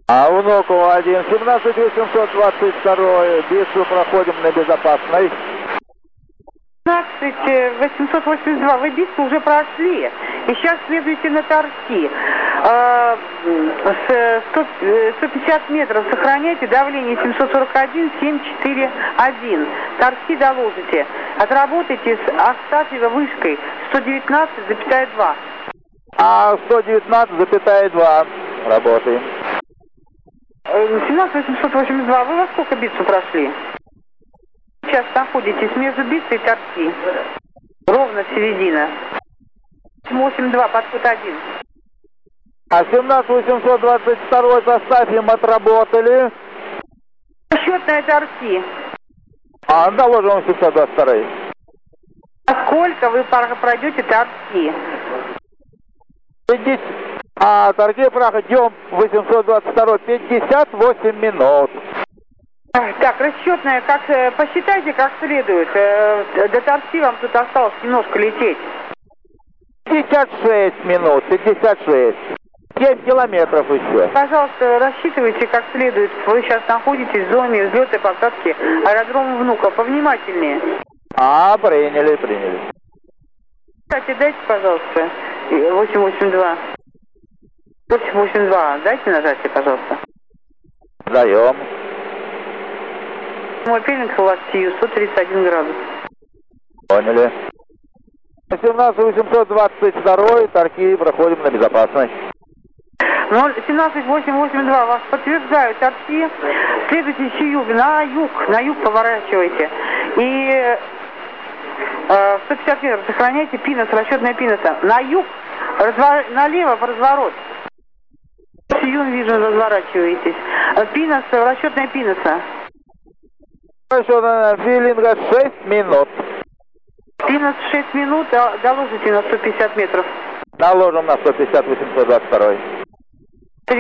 А Внуково 1, 17822, Бису проходим на безопасной. 17882, вы Бису уже прошли, и сейчас следуете на Торски. 150 метров сохраняйте, давление 741, 741. Торски доложите. Отработайте с Астафьева вышкой 119,2. А 119,2 работаем. 17882, вы во сколько Бису прошли? Сейчас находитесь между Бисой и Торски. Ровно середина. 82, подход 1. А 17822 составим отработали. Счетная Торски. А доложим 722. А сколько вы пройдете Торски? 50. А торги проходим 822, 58 минут. Так, расчетная, как посчитайте как следует. До Торски вам тут осталось немножко лететь. 56 минут, 56. 7 километров еще. Пожалуйста, рассчитывайте как следует. Вы сейчас находитесь в зоне взлета и посадки аэродрома Внуково. Повнимательнее. Приняли. Кстати, дайте, пожалуйста, 882. 882, дайте нажатие, пожалуйста. Даем. Мой пельник у вас сию, 131 градус. Поняли. 17822, торги проходим на безопасность. 17882, вас подтверждаю, Торски. Следуйте сию, на юг поворачивайте. И 150 метров сохраняйте пинос, расчетная пиноса. На юг, налево в разворот. Сию, вижу, разворачиваетесь. Пинос, расчетная пиноса. Расчетная филинга 6 минут. Пинос 6 минут, доложите на 150 метров. Доложим на 150, 822.